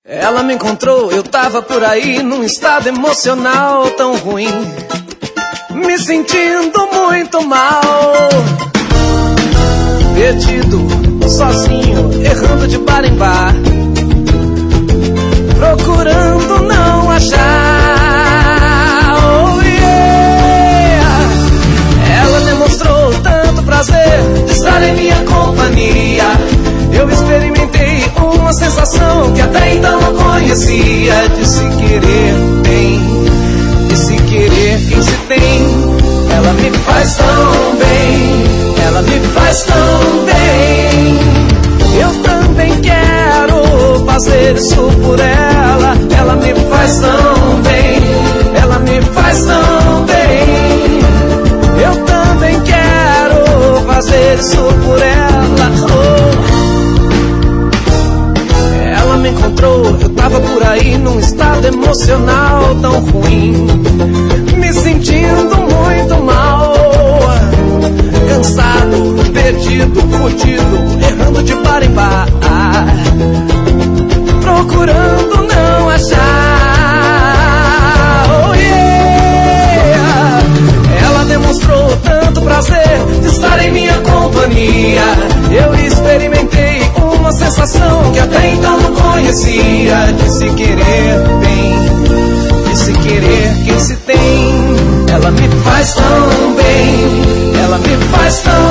Ela me encontrou, eu tava por aí num estado emocional tão ruim, me sentindo muito mal, perdido, sozinho, errando de bar em bar, procurando não achar. Oh yeah! Ela demonstrou tanto prazer de estar em minha companhia. Eu experimentei uma sensação que até então não conhecia, de se querer bem, de se querer quem se tem. Ela me faz tão bem, ela me faz tão bem. Eu também quero fazer isso por ela. Ela me faz tão bem, ela me faz tão bem. Eu também quero fazer isso por ela. Oh. Ela me encontrou, eu tava por aí num estado emocional tão ruim, me sentindo muito mal, cansado, perdido, fudido, errando de bar em bar, procurando não achar. Oh yeah! Ela demonstrou tanto prazer de estar em minha companhia. Eu experimentei uma sensação que até então não conhecia, de se querer bem, de se querer quem se tem. Ela me faz tão bem, ela me faz tão